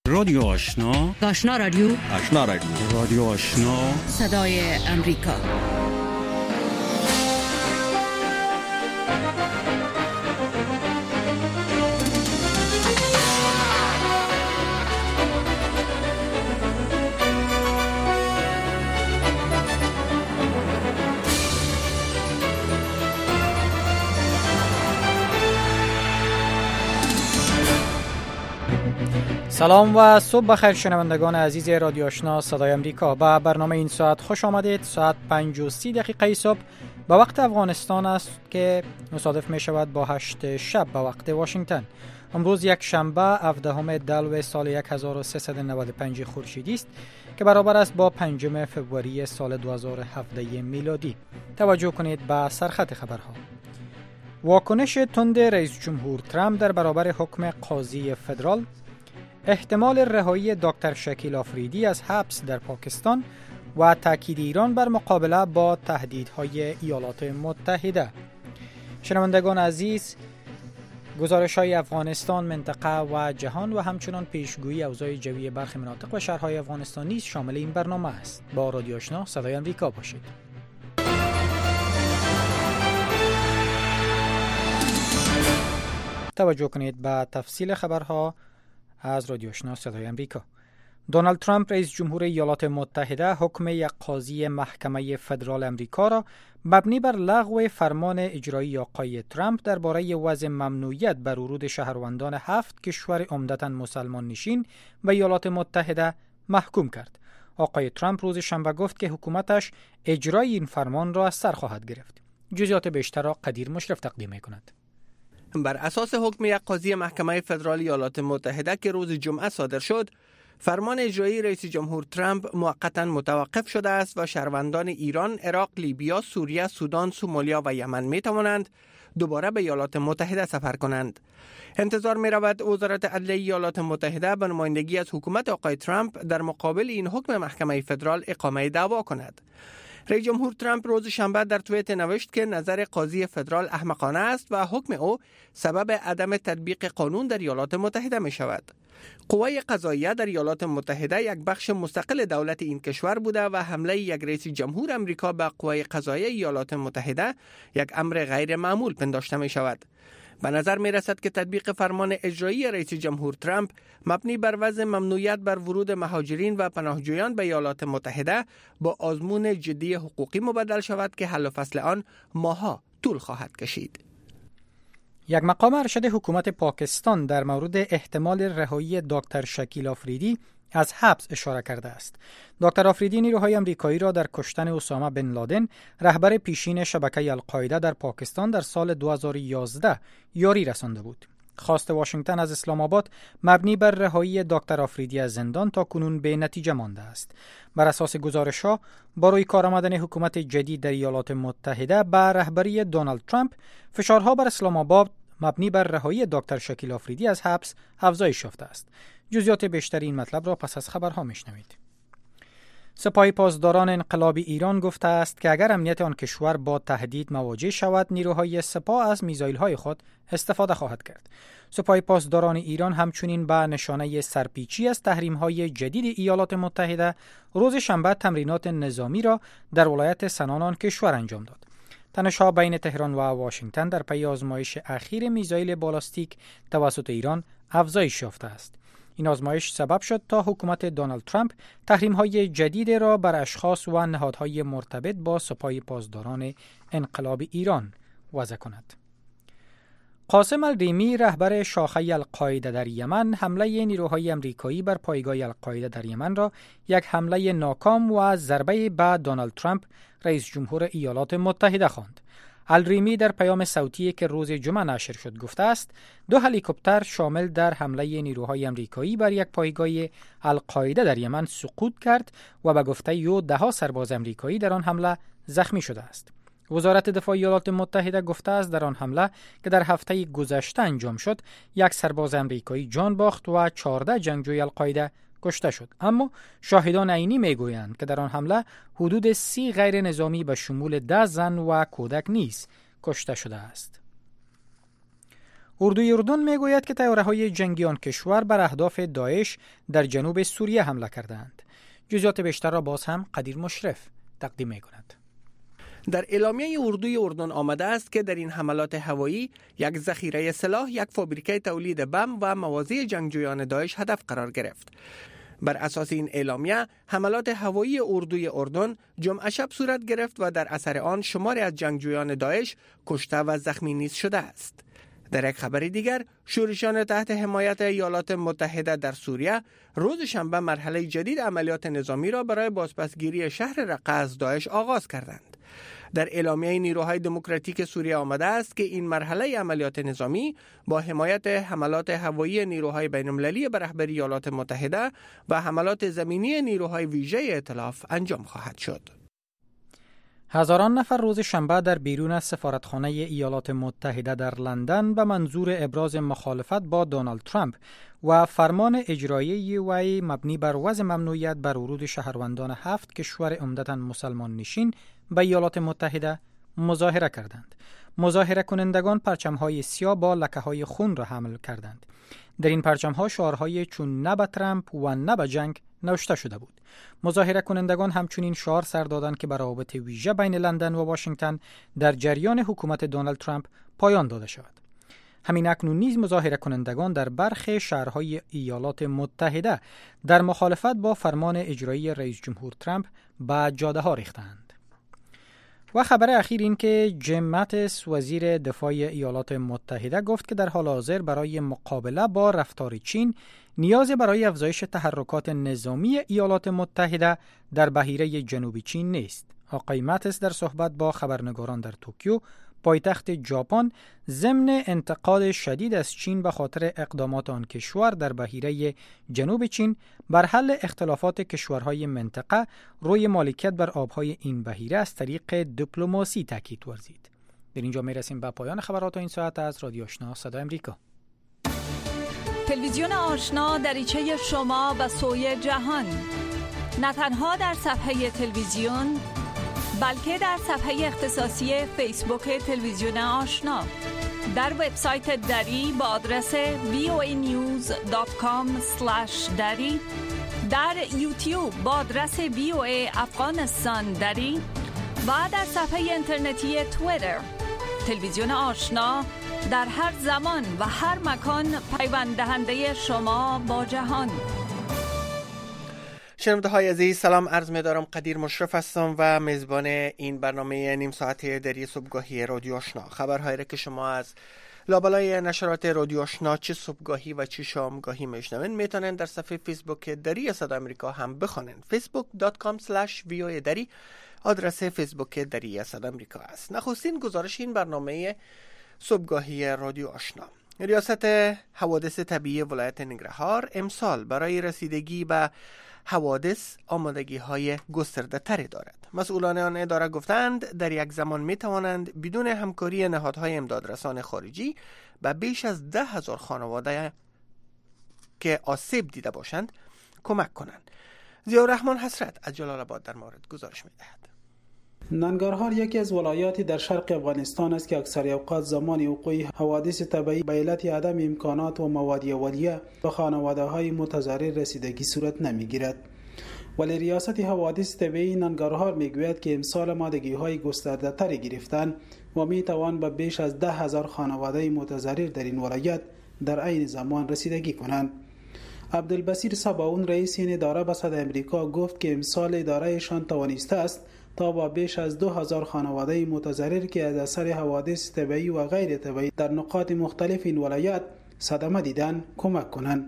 رادیو آشنا، آشنا رادیو، آشنا رادیو، رادیو آشنا، صدای امریکا. سلام و صبح بخیر شنوندگان عزیز رادیو آشنا صدای امریکا. به برنامه این ساعت خوش آمدید. ساعت 5:30 صبح به وقت افغانستان است که مصادف می شود با 8 شب به وقت واشنگتن. امروز یک شنبه 17 دلو سال 1395 خورشیدی است که برابر است با 5 فوریه سال 2017 میلادی. توجه کنید به سرخط خبرها. واکنش تند رئیس جمهور ترامپ در برابر حکم قاضی فدرال، احتمال رهایی دکتر شکیل آفریدی از حبس در پاکستان و تاکید ایران بر مقابله با تهدیدهای ایالات متحده. شنوندگان عزیز، گزارش‌های افغانستان، منطقه و جهان و همچنان پیشگویی اوضاع جوی برخی مناطق و شهرهای افغانستان نیز شامل این برنامه است. با رادیو آشنا صدای امریکا باشید. توجه کنید به تفصیل خبرها از رادیو آشنا صدای امریکا. دونالد ترامپ رئیس جمهور ایالات متحده حکم یک قاضی محکمه فدرال امریکا را مبنی بر لغو فرمان اجرایی آقای ترامپ درباره وضع ممنوعیت بر ورود شهروندان 7 کشور عمدتاً مسلمان نشین به ایالات متحده محکوم کرد. آقای ترامپ روز شنبه گفت که حکومتش اجرای این فرمان را از سر خواهد گرفت. جزئیات بیشتر را قدیر مشرف تقدیم می‌کند. بر اساس حکم یک قاضی محکمه فدرال ایالات متحده که روز جمعه صادر شد، فرمان اجرایی رئیس جمهور ترامپ موقتا متوقف شده است و شهروندان ایران، عراق، لیبیا، سوریه، سودان، سومالیا و یمن می توانند دوباره به ایالات متحده سفر کنند. انتظار می رود وزارت عدلیه ایالات متحده به نمایندگی از حکومت آقای ترامپ در مقابل این حکم محکمه فدرال اقامه دعوا کند. رئیس جمهور ترامپ روز شنبه در توییت نوشت که نظر قاضی فدرال احمقانه است و حکم او سبب عدم تطبیق قانون در ایالات متحده می شود. قوه قضاییه در ایالات متحده یک بخش مستقل دولت این کشور بوده و حمله یک رئیس جمهور امریکا به قوه قضاییه ایالات متحده یک امر غیر معمول پنداشته می شود. به نظر می رسد که تطبیق فرمان اجرایی رئیس جمهور ترامپ مبنی بر وضع ممنوعیت بر ورود مهاجرین و پناهجویان به ایالات متحده با آزمون جدی حقوقی مبدل شود که حل و فصل آن ماه‌ها طول خواهد کشید. یک مقام ارشد حکومت پاکستان در مورد احتمال رهایی دکتر شکیل آفریدی از حبس اشاره کرده است. دکتر آفریدی نیروهای آمریکایی را در کشتن اسامه بن لادن، رهبر پیشین شبکه القاعده در پاکستان، در سال 2011 یاری رسانده بود. خواست واشنگتن از اسلام آباد مبنی بر رهایی دکتر آفریدی از زندان تا کنون به نتیجه مانده است. بر اساس گزارش‌ها، با روی کار آمدن حکومت جدید در ایالات متحده به رهبری دونالد ترامپ، فشارها بر اسلام آباد مبنی بر رهایی دکتر شکیل آفریدی از حبس افزایش یافته است. جزئیات بیشتر این مطلب را پس از خبرها میشنوید. سپاه پاسداران انقلاب ایران گفته است که اگر امنیت آن کشور با تهدید مواجه شود، نیروهای سپاه از میزایل‌های خود استفاده خواهد کرد. سپاه پاسداران ایران همچنین به نشانه سرپیچی از تحریم‌های جدید ایالات متحده روز شنبه تمرینات نظامی را در ولایت سنان آن کشور انجام داد. تنش‌ها بین تهران و واشنگتن در پی آزمایش اخیر میزایل بالاستیک توسط ایران افزایش یافته است. این آزمایش سبب شد تا حکومت دونالد ترامپ تحریم‌های جدید را بر اشخاص و نهادهای مرتبط با سپاه پاسداران انقلاب ایران وضع کند. قاسم الریمی، رهبر شاخه القاعده در یمن، حمله نیروهای آمریکایی بر پایگاه القاعده در یمن را یک حمله ناکام و ضربه به دونالد ترامپ، رئیس جمهور ایالات متحده خواند. الریمی در پیام صوتی که روز جمعه نشر شد گفته است 2 هلیکوپتر شامل در حمله نیروهای آمریکایی بر یک پایگاه القاعده در یمن سقوط کرد و به گفته او 10 سرباز آمریکایی در آن حمله زخمی شده است. وزارت دفاع ایالات متحده گفته است در آن حمله که در هفته گذشته انجام شد، 1 سرباز آمریکایی جان باخت و 14 جنگجوی القاعده کشته شد. اما شاهدان عینی میگویند که در آن حمله حدود 30 غیر نظامی به شمول 10 زن و کودک نیز کشته شده است. اردوی اردن میگوید که طیاره‌های جنگی آن کشور بر اهداف داعش در جنوب سوریه حمله کردند. جزئیات بیشتر را باز هم قدیر مشرف تقدیم می‌کند. در اعلامیه اردوی اردن آمده است که در این حملات هوایی یک ذخیره سلاح، یک فابریکه تولید بم و مواضع جنگجویان داعش هدف قرار گرفت. بر اساس این اعلامیه حملات هوایی اردوی اردن جمعه شب صورت گرفت و در اثر آن شماری از جنگجویان داعش کشته و زخمی نیز شده است. در یک خبر دیگر، شورشیان تحت حمایت ایالات متحده در سوریه روز شنبه مرحله جدید عملیات نظامی را برای بازپسگیری شهر رقه از داعش آغاز کردند. در اعلامیه نیروهای دموکراتیک سوریه آمده است که این مرحله عملیات نظامی با حمایت حملات هوایی نیروهای بین‌المللی به رهبری ایالات متحده و حملات زمینی نیروهای ویژه ائتلاف انجام خواهد شد. هزاران نفر روز شنبه در بیرون از سفارتخانه ایالات متحده در لندن به منظور ابراز مخالفت با دونالد ترامپ و فرمان اجرایی وی مبنی بر وضع ممنوعیت بر ورود شهروندان 7 کشور عمدتاً مسلمان نشین به ایالات متحده مظاهره کردند. مظاهره کنندگان پرچم‌های سیاه با لکه‌های خون را حمل کردند. در این پرچم‌ها شعارهای چون نه به ترامپ و نه به جنگ نوشته شده بود. مظاهره کنندگان همچنین شعار سر دادند که بر روابط ویژه بین لندن و واشنگتن در جریان حکومت دونالد ترامپ پایان داده شود. همین اکنون نیز مظاهره کنندگان در برخی شهرهای ایالات متحده در مخالفت با فرمان اجرایی رئیس جمهور ترامپ به جاده‌ها ریختند. و خبر اخیر این که جیم ماتیس وزیر دفاع ایالات متحده گفت که در حال حاضر برای مقابله با رفتار چین نیازی برای افزایش تحرکات نظامی ایالات متحده در بحیره جنوبی چین نیست. آقای ماتیس در صحبت با خبرنگاران در توکیو پایتخت ژاپن ضمن انتقاد شدید از چین به خاطر اقدامات آن کشور در بحیره جنوب چین بر حل اختلافات کشورهای منطقه روی مالکیت بر آبهای این بحیره از طریق دیپلماسی تاکید ورزید. در اینجا میرسیم به پایان خبرات این ساعت از رادیو آشنا صدای امریکا. تلویزیون آشنا دریچه شما به سوی جهان، نه تنها در صفحه تلویزیون بلکه در صفحه اختصاصی فیسبوک تلویزیون آشنا، در وبسایت دری با آدرس voanews.com/dari، در یوتیوب با آدرس VOA افغانستان دری و در صفحه اینترنتی توییتر. تلویزیون آشنا در هر زمان و هر مکان پیوند دهنده شما با جهان. شنونده های عزیز، سلام عرض می دارم. قدیر مشرف هستم و میزبان این برنامه نیم ساعته دری صبحگاهی رادیو آشنا. خبرهایی را که شما از لابلای نشرات رادیو آشنا چه صبحگاهی و چه شامگاهی میشنوین میتونن در صفحه فیسبوک دری صدای امریکا هم بخونن. facebook.com/voa دری آدرس فیسبوک دری صدای امریکا است. نخستین گزارش این برنامه صبحگاهی رادیو آشنا. ریاست حوادث طبیعی ولایت ننگرهار امسال برای رسیدگی به حوادث آمادگی های گسترده تری دارد. مسئولان آن اداره گفتند در یک زمان می توانند بدون همکاری نهادهای امدادرسان خارجی به بیش از 10,000 خانواده که آسیب دیده باشند کمک کنند. ضیاءالرحمن حسرت از جلال آباد در مورد گزارش می دهد. ننگرهار یکی از ولایاتی در شرق افغانستان است که اکثر اوقات زمان وقوع حوادث طبیعی به علت عدم امکانات و مواد اولیه به خانواده‌های متضرر رسیدگی صورت نمی‌گیرد. ولی ریاست حوادث طبیعی ننگرهار میگوید که امسال آمادگی‌های گسترده‌تری گرفتن و می‌توان به بیش از 10,000 خانواده متضرر در این ولایت در عین زمان رسیدگی کنند. عبدالبصیر صباون رئیس این اداره به صدای امریکا گفت که امسال ادارهشان توانسته است تا با بیش از 2,000 خانواده متضرر که از اثر حوادث طبیعی و غیر طبیعی در نقاط مختلف این ولایت صدمه دیدن کمک کنند.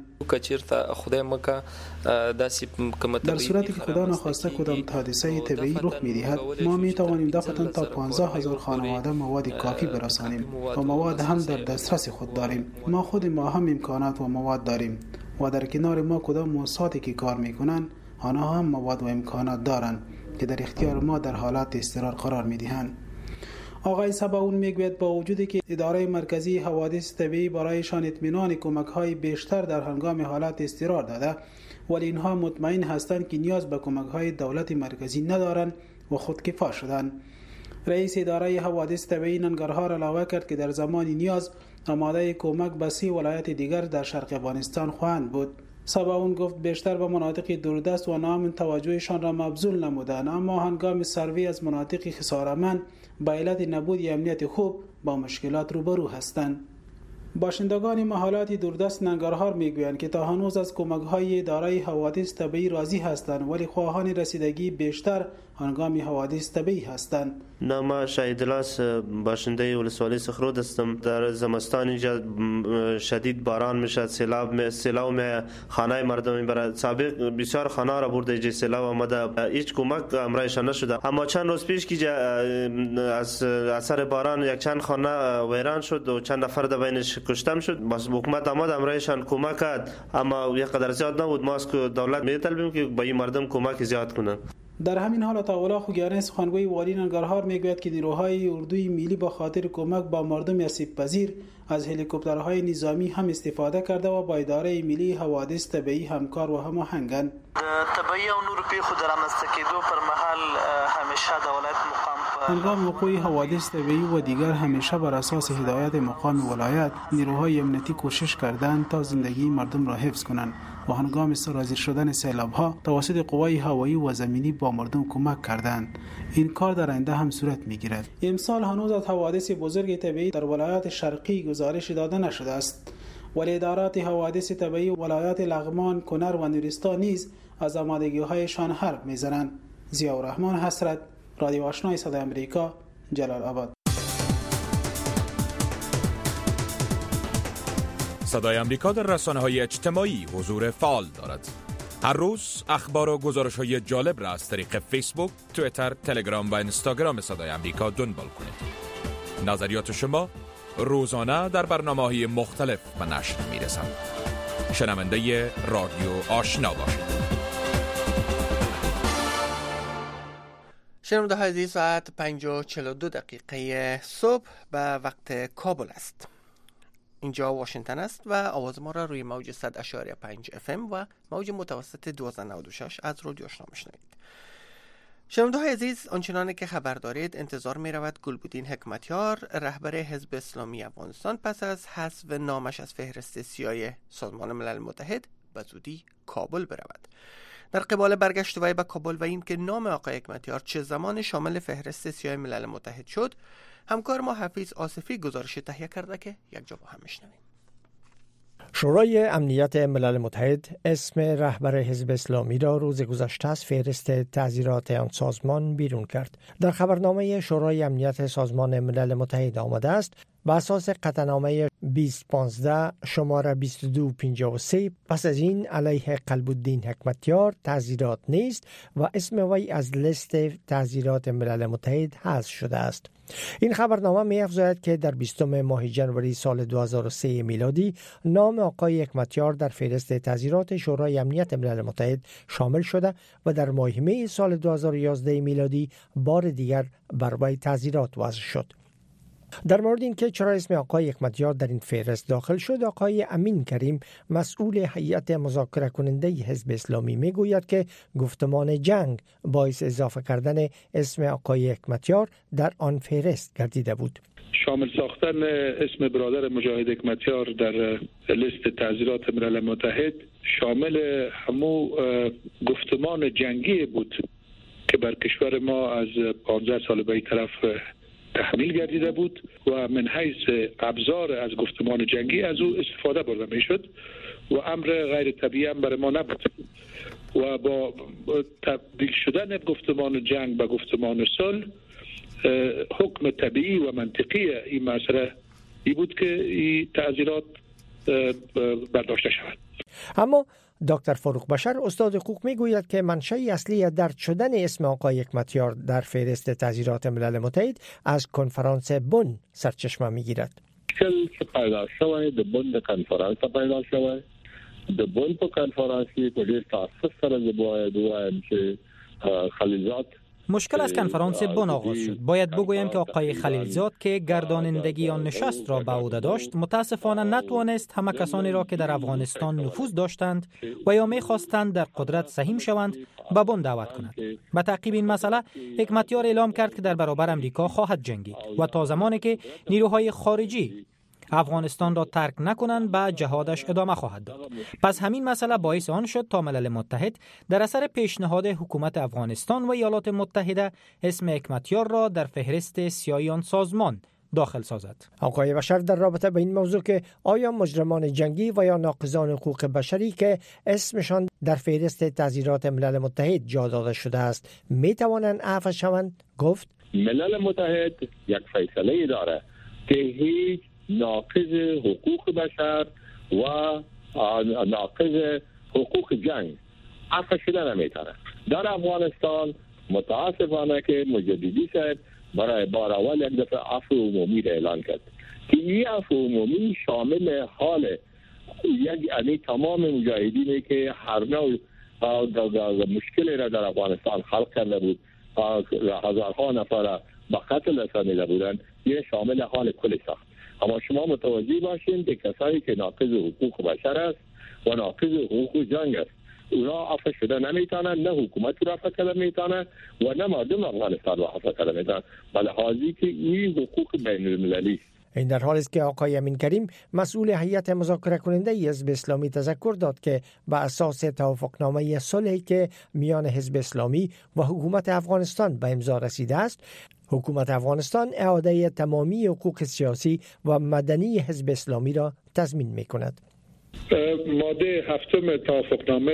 در صورتی که خدا نخواسته کدام حادثه طبیعی رخ می‌دهد، ما می‌توانیم دفعتاً تا 15,000 خانواده مواد کافی برسانیم و مواد هم در دسترس خود داریم. ما هم امکانات و مواد داریم و در کنار ما کدام موسساتی که کار می‌کنند آنها هم مواد و امکانات دارند که در اختیار ما در حالات اضطرار قرار می‌دهند. آقای صباون میگوید با وجودی که اداره مرکزی حوادث طبیعی برایشان اطمینان کمک‌های بیشتر در هنگام حالات اضطرار داده، ولی اینها مطمئن هستند که نیاز به کمک‌های دولت مرکزی ندارند و خودکفا شدند. رئیس اداره حوادث طبیعی ننگرهار علاوه کرد که در زمان نیاز آماده کمک به 30 ولایت دیگر در شرق افغانستان خواهند بود. سباون گفت بیشتر به مناطق دوردست و ناامن توجهشان را مبذول نمودند، اما هنگام سروی از مناطق خسارمند به علت نبود امنیت خوب با مشکلات روبرو هستند. باشندگان محلات دوردست ننگرهار میگویند که تا هنوز از کمک‌های دارای حوادث طبیعی راضی هستند، ولی خواهان رسیدگی بیشتر هنگام حوادث طبیعی هستند. ما شهیدلاس باشنده ولسوالی سخرود هستم. در زمستان اینجا شدید باران میشد، سیلاب می خانه مردم برای سابق بسیار خانه را برده اینجا سیلاب آمده، هیچ کمک امرایشان نشده. اما چند روز پیش که از اثر باران یک چند خانه ویران شد و چند نفر در بینش کشته شد. بس حکومت آمد امرایشان کمک کرد، اما یک قدر زیاد نبود. ما از دولت میطلبیم که به این مردم کمک زیاد کنند. در همین حال عطاالله خوگیانی سخنگوی والی ننگرهار میگوید که نیروهای اردوی ملی به خاطر کمک با مردم آسیب‌پذیر از هلیکوپترهای نظامی هم استفاده کرده و با اداره ملی حوادث طبیعی همکار و هماهنگند. طبیعی و نور پی خود رامنځته کېدو پر مهال همیشه د ولایت مقام هنگام وقوع حوادث طبیعی و دیگر همیشه بر اساس هدایت مقام ولایت نیروهای امنیتی کوشش کردند تا زندگی مردم را حفظ کنند و هنگام سرازیر شدن سیلاب‌ها توسط قوای هوایی و زمینی با مردم کمک کردند. این کار در آینده هم صورت می‌گیرد. امسال هنوز از حوادث بزرگ طبیعی در ولایات شرقی گزارش داده نشده است، ولی ادارات حوادث طبیعی ولایات لغمان، کنر و نورستان نیز از آمادگی‌هایشان حرف می‌زنند. ضیاءالرحمن حسرت، رادیو آشنای صدای آمریکا، جلال آباد. صدای آمریکا در رسانه‌های اجتماعی حضور فعال دارد. هر روز اخبار و گزارش‌های جالب را از طریق فیسبوک، توییتر، تلگرام و اینستاگرام صدای آمریکا دنبال کنید. نظریات شما روزانه در برنامه‌های مختلف به نشر می‌رسند. شنونده رادیو آشنا باشید. شنونده های عزیز، ساعت 5:42 صبح به وقت کابل است. اینجا واشنگتن است و آواز ما را روی موج 100.5 FM و موج متوسط 1296 از رادیو آشنا میشنوید. شنونده های عزیز، آنچنانه که خبر دارید انتظار می رود گلبدین حکمتیار، رهبر حزب اسلامی افغانستان، پس از حذف نامش از فهرست سیاه سازمان ملل متحد به زودی کابل برود. در قبال برگشت وی به کابل و این که نام آقای حکمتیار چه زمان شامل فهرست سیاه ملل متحد شد، همکار ما حفیظ آصفی گزارش تهیه کرده که یک جا با هم میشنویم. شورای امنیت ملل متحد اسم رهبر حزب اسلامی را روز گذشته از فهرست تعزیرات آن سازمان بیرون کرد. در خبرنامه شورای امنیت سازمان ملل متحد آمده است بر اساس قطعنامه 2015 شماره 2253 پس از این علیه قلبالدین حکمتیار تعزیرات نیست و اسم وی از لیست تعزیرات ملل متحد حذف شده است. این خبرنامه می‌افزاید که در 20 ماه ژانویه سال 2003 میلادی نام آقای حکمتیار در فهرست تعزیرات شورای امنیت ملل متحد شامل شده و در ماه می سال 2011 میلادی بار دیگر بر وی تعزیرات وضع شد. در مورد اینکه چرا اسم آقای حکمتیار در این فهرست داخل شد، آقای امین کریم مسئول هیئت مذاکره کننده حزب اسلامی میگوید که گفتمان جنگ باعث اضافه کردن اسم آقای حکمتیار در آن فهرست گردیده بود. شامل ساختن اسم برادر مجاهد حکمتیار در لیست تعزیرات ملل متحد شامل همو گفتمان جنگی بود که بر کشور ما از 15 سال به این طرف تحمیل گردیده بود و من حیث ابزار از گفتمان جنگی از او استفاده برده می شد و امر غیر طبیعی هم برای ما نبود و با تبدیل شدن گفتمان جنگ به گفتمان صلح حکم طبیعی و منطقی این مسئله ای بود که این تعزیرات برداشته شود. اما دکتر فاروق بشر استاد حقوق میگوید که منشأ اصلی درج شدن اسم آقای حکمتیار در فهرست تعزیرات ملل متحد از کنفرانس بن سرچشمه میگیرد. مشکل که پیدا شوه د بن د کنفرانس پیدا شوه د بن په کنفرانس کې په ډېر تاسف سره باید وایم چې خلیلزاد مشکل از کنفرانس بن آغاز شد. باید بگویم که آقای خلیلزاد که گردانندگی آن نشست را به عهده داشت متاسفانه نتوانست همه کسانی را که در افغانستان نفوذ داشتند و یا می‌خواستند در قدرت سهیم شوند به بن دعوت کند. به تعقیب این مسئله حکمتیار اعلام کرد که در برابر امریکا خواهد جنگید و تا زمانی که نیروهای خارجی افغانستان را ترک نکنند به جهادش ادامه خواهد داد. پس همین مسئله باعث آن شد تا ملل متحد در اثر پیشنهاد حکومت افغانستان و ایالات متحده اسم حکمتیار را در فهرست سیاهی آن سازمان داخل سازد. آقای بشر در رابطه به این موضوع که آیا مجرمان جنگی و یا ناقضان حقوق بشری که اسمشان در فهرست تعزیرات ملل متحد جا داده شده است می توانند عفو شوند؟ گفت ملل متحد یک فیصله داره که هیچ ناقض حقوق بشر و ناقض حقوق جنگ عفو شده نمیتونه. در افغانستان متاسفانه که مجددی صاحب برای بار اول یک دفعه عفو عمومی را اعلان کرد که این عفو عمومی شامل حال یک تمام مجاهدینی که هر نوع مشکلی را در افغانستان خلق کرده بود، هزارها نفر به قتل رسانیده بودند، این شامل حال کل ساخت. اما شما متوجه باشین که کسایی که ناقض حقوق بشر است و ناقض حقوق جنگ است اونا عفو شده نمیتونن، نه حکومت را عفو کرده میتونه و نه مردم افغانستان را عفو کرده میتونه، بله حاضی که این حقوق بین المللی. این در حالی است که آقای امین کریم مسئول هیئت مذاکره کننده حزب اسلامی تذکر داد که بر اساس توافقنامه صلحی که میان حزب اسلامی و حکومت افغانستان به امضا رسیده است، حکومت افغانستان اعاده تمامی حقوق سیاسی و مدنی حزب اسلامی را تضمین میکند. ماده 7 توافقنامه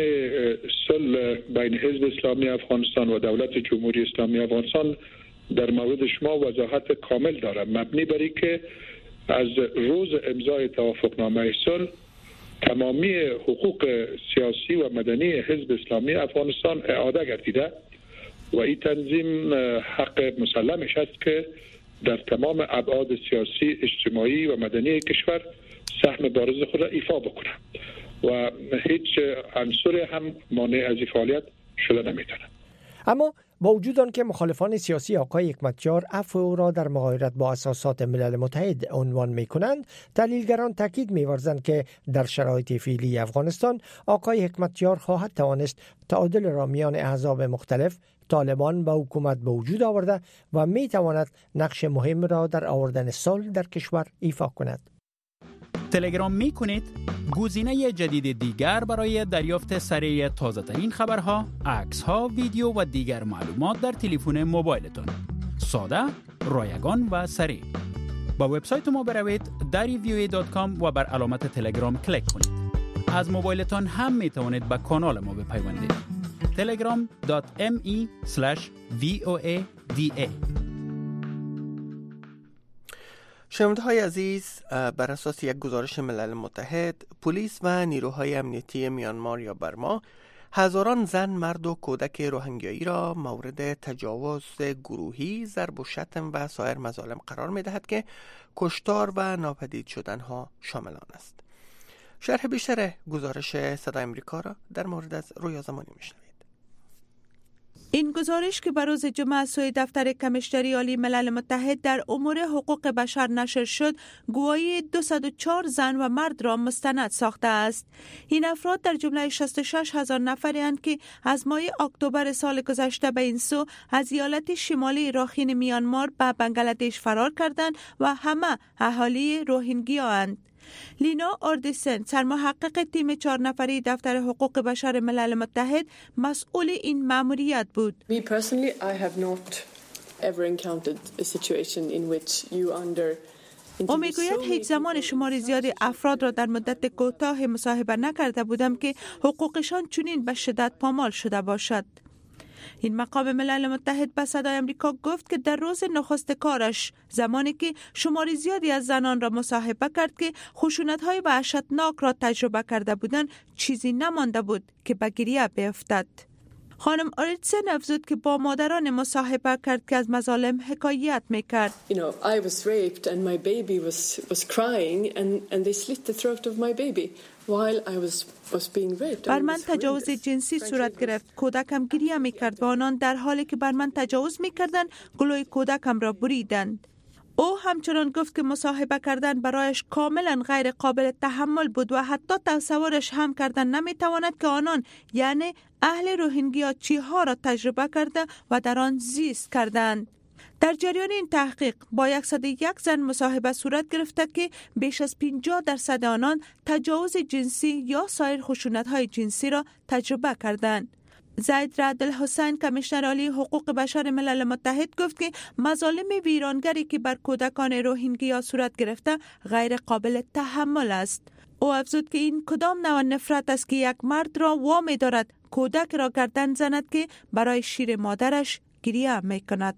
صلح بین حزب اسلامی افغانستان و دولت جمهوری اسلامی افغانستان در مورد شما وضاحت کامل دارد، مبنی بر اینکه از روز امضای توافقنامه صلح تمامی حقوق سیاسی و مدنی حزب اسلامی افغانستان اعاده گردیده و این تنظیم حق مسلمش است که در تمام ابعاد سیاسی، اجتماعی و مدنی کشور سهم بارز خود را ایفا بکنه و هیچ عنصری هم مانع از این فعالیت شده نمیتونه. اما با وجود آنکه مخالفان سیاسی آقای حکمتیار عفو را در مغایرت با اساسات ملل متحد عنوان می‌کنند، تحلیلگران تاکید می‌ورزند که در شرایط فعلی افغانستان آقای حکمتیار خواهد توانست تعادل را میان احزاب مختلف، طالبان و حکومت به وجود آورده و می‌تواند نقش مهم را در آوردن صلح در کشور ایفا کند. تلگرام می‌کنید؟ گزینه جدید دیگر برای دریافت سریع تازه‌ترین خبرها، عکس‌ها، ویدیو و دیگر معلومات در تلفن موبایلتان. ساده، رایگان و سریع. با وبسایت ما بروید darivoa.com و بر علامت تلگرام کلیک کنید. از موبایلتان هم می‌توانید به کانال ما بپیوندید. telegram.me/voada. شنونده‌های عزیز، بر اساس یک گزارش ملل متحد، پلیس و نیروهای امنیتی میانمار یا برما هزاران زن، مرد و کودک روهینگیایی را مورد تجاوز گروهی، ضرب و شتم و سایر مظالم قرار می‌دهد که کشتار و ناپدید شدنها شامل آن است. شرح بیشتر گزارش صدای امریکا را در مورد از رویا زمانی می‌شنوید. این گزارش که بر روز جمعه از سوی دفتر کمیشنری عالی ملل متحد در امور حقوق بشر نشر شد، گواهی 204 زن و مرد را مستند ساخته است. این افراد در جمله 66,000 نفری اند که از ماه اکتبر سال گذشته به این سو از ایالت شمالی راخین میانمار به بنگلادش فرار کردند و همه اهالی روهینگیا اند. لینا آردیسن، سرمحقق تیم 4 نفری دفتر حقوق بشر ملل متحد، مسئول این مأموریت بود. Me personally, I have not ever encountered a situation in which you under او میگوید هیچ زمان شمار زیادی افراد را در مدت کوتاه مصاحبه نکرده بودم که حقوقشان چنین به شدت پامال شده باشد. این مقام ملل متحد به صدای امریکا گفت که در روز نخست کارش، زمانی که شمار زیادی از زنان را مصاحبه کرد که خشونت‌های وحشتناک را تجربه کرده بودند، چیزی نمانده بود که به گریه بیفتد. خانم آریتسن افزود که با مادران مصاحبه کرد که از مظالم حکایت میکرد. You know, I was raped and my baby was crying and they slit the throat of my baby while I was being raped. بر من تجاوز جنسی صورت گرفت. کودکم گریه میکرد و آنان در حالی که بر من تجاوز میکردند گلوی کودکم را بریدند. او همچنان گفت که مصاحبه کردن برایش کاملا غیر قابل تحمل بود و حتی تصورش هم کردن نمیتواند که آنان، یعنی اهل روهینگیا، چیها را تجربه کرده و در آن زیست کردند. در جریان این تحقیق با 101 زن مصاحبه صورت گرفته که بیش از 50% آنان تجاوز جنسی یا سایر خشونت‌های جنسی را تجربه کردند. زید رعد الحسین کمیشنر عالی حقوق بشر ملل متحد گفت که مظالم ویرانگری که بر کودکان روهینگیا صورت گرفته غیر قابل تحمل است. او افزود که این کدام نوع نفرت است که یک مرد را وامی دارد کودک را گردن زند که برای شیر مادرش گریه می کند.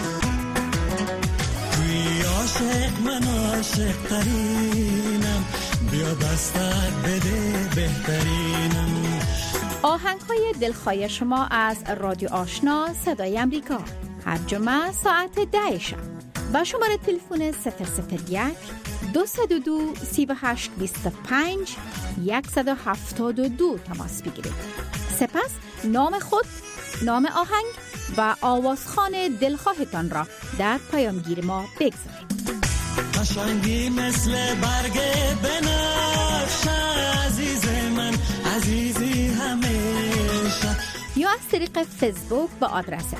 من عاشق ترینم، بیا دستک بده بهترینم. آهنگ‌های دلخواه شما از رادیو آشنا صدای امریکا هر جمعه ساعت 10 شب با شماره تلفن 001 202 38 25 172 تماس بگیرید. سپس نام خود، نام آهنگ و آوازخوان دلخواهتان را در پیامگیر ما بگذارید. قشنگی مثل برگ بنفشه عزیز من، عزیزی همیشه. یا از طریق فیسبوک با آدرس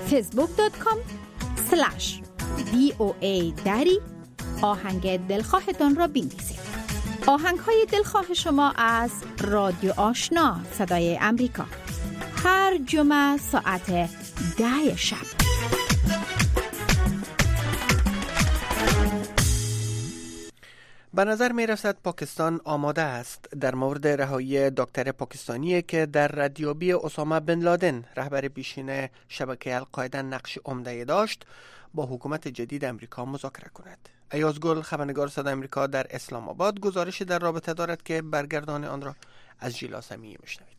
facebook.com/VOA آهنگ دلخواهتان را بنویسید. آهنگ‌های دلخواه شما از رادیو آشنا صدای امریکا هر جمعه ساعت 10 شب. به نظر می رسد پاکستان آماده است در مورد رهایی دکتر پاکستانی که در ردیابی اسامه بن لادن رهبر پیشین شبکه القاعده نقش عمده داشت با حکومت جدید امریکا مذاکره کند. ایاز گل، خبرنگار صدای امریکا در اسلام آباد، گزارشی در رابطه دارد که برگردان آن را از ژیلا سمیعی میشنوید.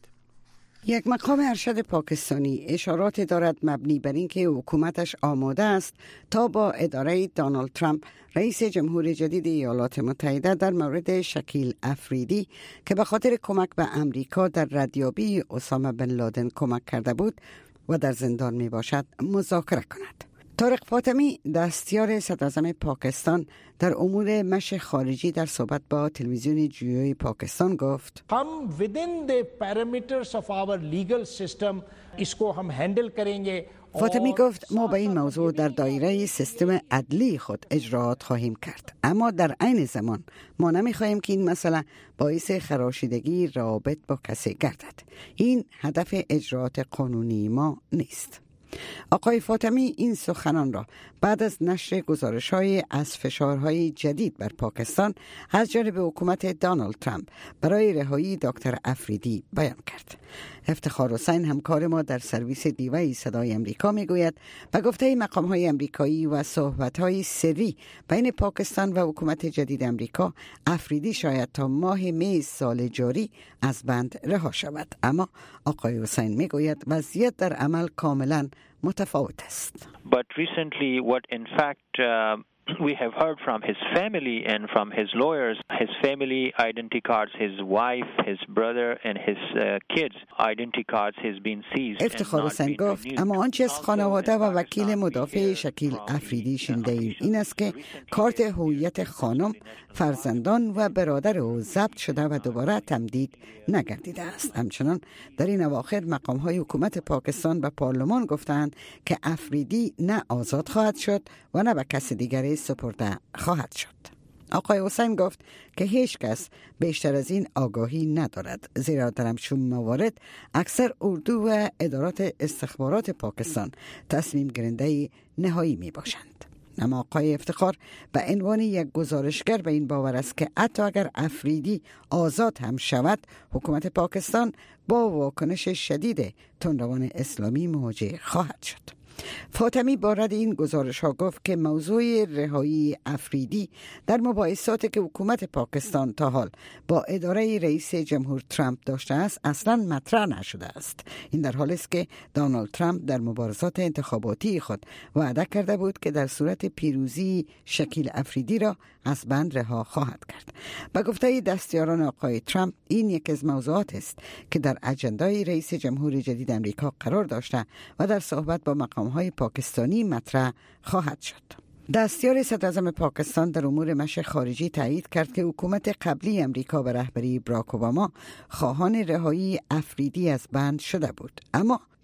یک مقام ارشد پاکستانی اشارات دارد مبنی بر اینکه حکومتش آماده است تا با اداره دونالد ترامپ رئیس جمهور جدید ایالات متحده در مورد شکیل افریدی که به خاطر کمک به امریکا در ردیابی اسامه بن لادن کمک کرده بود و در زندان می باشد مذاکره کند. طارق فاطمی، دستیار صدراعظم پاکستان در امور مشی خارجی، در صحبت با تلویزیون جیوی پاکستان گفت: हम within the parameters of our legal system इसको हम handle करेंगे. فاطمی گفت ما به این موضوع در دایره سیستم عدلی خود اجراعات خواهیم کرد، اما در عین زمان ما نمیخواهیم که این مسئله باعث خراشیدگی روابط با کسی گردد. این هدف اجراعات قانونی ما نیست. آقای فاطمی این سخنان را بعد از نشر گزارش‌های از فشارهای جدید بر پاکستان از جانب حکومت دونالد ترامپ برای رهایی دکتر افریدی بیان کرد. افتخار حسین، همکار ما در سرویس دیوای صدای امریکا، میگوید به گفته مقام‌های امریکایی و صحبت‌های سری بین پاکستان و حکومت جدید امریکا، افریدی شاید تا ماه می سال جاری از بند رها شود. اما آقای حسین میگوید وضعیت در عمل کاملا متفاوت است. But recently what in fact we have heard from his family and from his lawyers, his family identity cards, his wife, his brother and his kids identity cards has been seized. افتخار حسین گفت اما آنچه از خانواده و وکیل مدافع شکیل افریدی شنیده ایم این است که کارت هویت خانم، فرزندان و برادر او ضبط شده و دوباره تمدید نگردیده است. همچنان در این اواخر مقام‌های حکومت پاکستان به پارلمان گفتند که افریدی نه آزاد خواهد شد و نه به کسی دیگری سپرده خواهد شد. آقای حسین گفت که هیچ کس بیشتر از این آگاهی ندارد، زیرا در همچون موارد اکثر اردو و ادارات استخبارات پاکستان تصمیم گیرنده نهایی می باشند. اما آقای افتخار به عنوان یک گزارشگر به این باور است که حتی اگر افریدی آزاد هم شود، حکومت پاکستان با واکنش شدید تندروان اسلامی مواجه خواهد شد. فاطمی با رد این گزارش ها گفت که موضوع رهایی افریدی در مباحثاتی که حکومت پاکستان تا حال با اداره رئیس جمهور ترامپ داشته است اصلا مطرح نشده است. این در حالی است که دونالد ترامپ در مبارزات انتخاباتی خود وعده کرده بود که در صورت پیروزی شکیل افریدی را از بند رها خواهد کرد. به گفته دستیاران آقای ترامپ این یک از موضوعات است که در اجندای رئیس جمهور جدید امریکا قرار داشته و در صحبت با مقام‌های پاکستانی مطرح خواهد شد. دستیار صدراعظم پاکستان در امور مشی خارجی تایید کرد که حکومت قبلی امریکا به رهبری باراک اوباما خواهان رهایی افریدی از بند شده بود، اما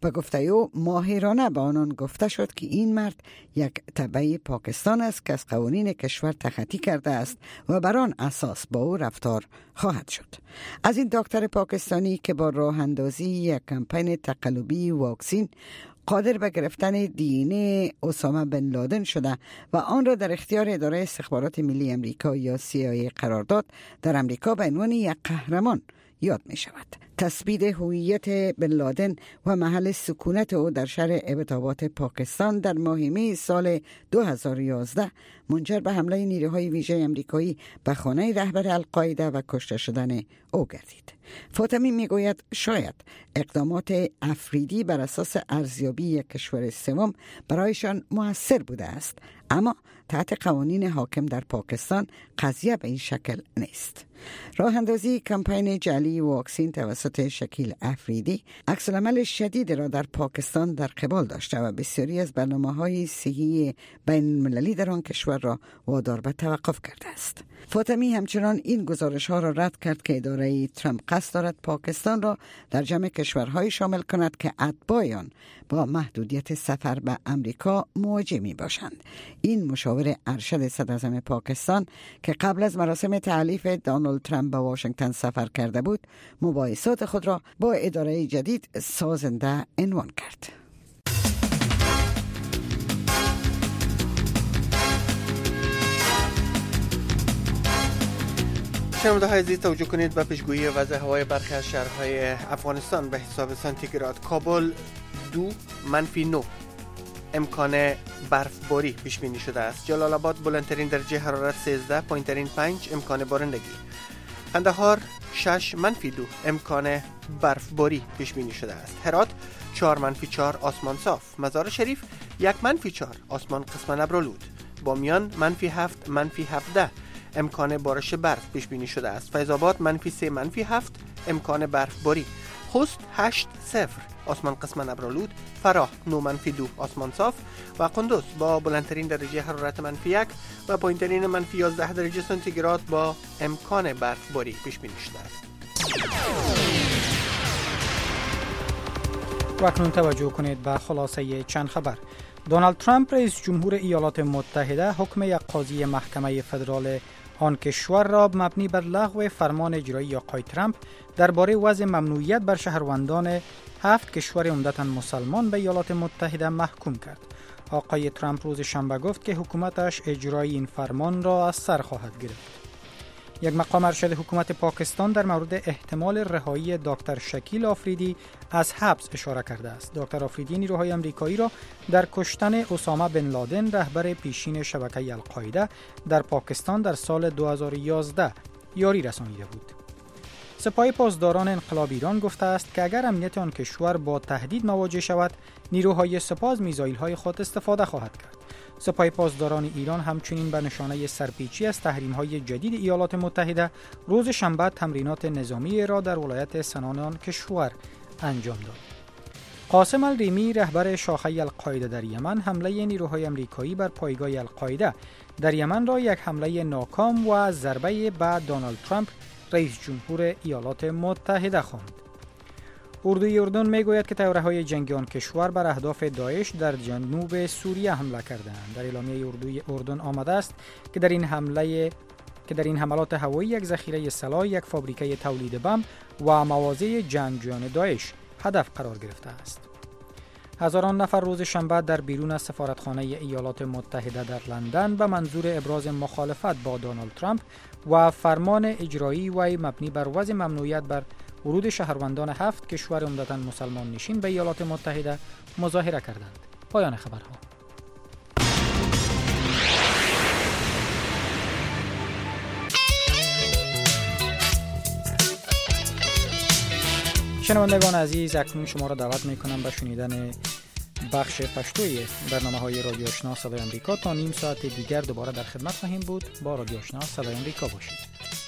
به گفته او ماهرانه به آنان گفته شد که این مرد یک تبع پاکستان است که از قوانین کشور تخطی کرده است و بر آن اساس با او رفتار خواهد شد. از این دکتر پاکستانی که با راه اندازی یک کمپین تقلبی واکسین قادر به گرفتن دی اسامه بن لادن شده و آن را در اختیار اداره استخبارات ملی امریکا یا CIA قرار داد، در امریکا به عنوان یک قهرمان یاد می شود. تثبیت هویت بن لادن و محل سکونت او در شهر ابتابات پاکستان در ماه می سال 2011 منجر به حمله نیروهای ویژه امریکایی به خانه رهبر القاعده و کشته شدن او گردید. فاطمی می گوید شاید اقدامات افریدی بر اساس ارزیابی یک کشور سوم برایشان مؤثر بوده است، اما تحت قوانین حاکم در پاکستان قضیه به این شکل نیست. راه اندازی کمپین جعلی واکسین توسط شکیل افریدی عکس‌العمل شدید را در پاکستان در قبال داشته و بسیاری از برنامه‌های صحی بین‌المللی در آن کشور را وادار به توقف کرده است. فاطمی همچنان این گزارش‌ها را رد کرد که اداره ترامپ قصد دارد پاکستان را در جمع کشورهای شامل کند که اتباع آن با محدودیت سفر به امریکا مواجه می باشند. این مشاور ارشد صدراعظم پاکستان که قبل از مراسم تعلیف دونالد ترامپ به واشنگتن سفر کرده بود، مباحثات خود را با اداره جدید سازنده عنوان کرد. شنونده‌های عزیز توجه کنید به پیشگویی وضع هوای برخی از شهرهای افغانستان. به حساب سانتیگراد کابل 2-9 امکان برفباری پیش بینی شده است. جلال آباد بلندترین درجه حرارت 13، پایینترین 5 امکان بارندگی. قندهار 6-2 امکان برفباری پیش بینی شده است. هرات 4-4 آسمان صاف. مزار شریف 1-4 آسمان قسماً ابرآلود. بامیان -7-17 امکان بارش برف پیش بینی شده است. فیض آباد -3-7 امکان برفباری. خوست 8-0 آسمان قسماً ابرآلود. فراه 9-2 آسمان صاف و قندوز با بلندترین درجه حرارت -1 و پایینترین -11 درجه سانتیگراد با امکان برفباری پیش بینی شده است. و اکنون توجه کنید به خلاصه چند خبر. دونالد ترامپ رئیس جمهور ایالات متحده حکم یک قاضی محکمه فدرال آن کشور را مبنی بر لغو فرمان اجرایی آقای ترامپ درباره وضع ممنوعیت بر شهروندان 7 کشور عمدتاً مسلمان به ایالات متحده محکوم کرد. آقای ترامپ روز شنبه گفت که حکومتش اجرای این فرمان را از سر خواهد گرفت. یک مقام ارشد حکومت پاکستان در مورد احتمال رهایی دکتر شکیل آفریدی از حبس اشاره کرده است. دکتر آفریدی نیروهای آمریکایی را در کشتن اسامه بن لادن رهبر پیشین شبکه القاعده در پاکستان در سال 2011 یاری رسانیده بود. سپاه پاسداران انقلاب ایران گفته است که اگر امنیت آن کشور با تهدید مواجه شود، نیروهای سپاه از میزایل‌های خود استفاده خواهد کرد. سپاه پاسداران ایران همچنین به نشانه سرپیچی از تحریم‌های جدید ایالات متحده روز شنبه تمرینات نظامی را در ولایت سنان آن کشور انجام داد. قاسم الریمی رهبر شاخه القاعده در یمن حمله نیروهای آمریکایی بر پایگاه القاعده در یمن را یک حمله ناکام و ضربه به دونالد ترامپ رئیس جمهور ایالات متحده خواند. اردوی اردن میگوید که طیاره‌های جنگی آن کشور بر اهداف داعش در جنوب سوریه حمله کردند. در اعلامیه اردوی اردن آمده است که در این حملات هوایی یک ذخیره سلاح، یک فابریکه تولید بم و مواضع جنگجویان داعش هدف قرار گرفته است. هزاران نفر روز شنبه در بیرون از سفارتخانه ایالات متحده در لندن به منظور ابراز مخالفت با دونالد ترامپ و فرمان اجرایی وی مبنی بر وضع ممنوعیت بر ورود شهروندان 7 کشور عمدتاً مسلمان نشین به ایالات متحده مظاهره کردند. پایان خبرها. شنوندگان عزیز، اکنون شما را دعوت می‌کنم به شنیدن بخش پشتوی برنامه‌های رادیو آشنا صدای آمریکا. تا نیم ساعت دیگر دوباره در خدمت خواهیم بود. با رادیو آشنا صدای آمریکا باشید.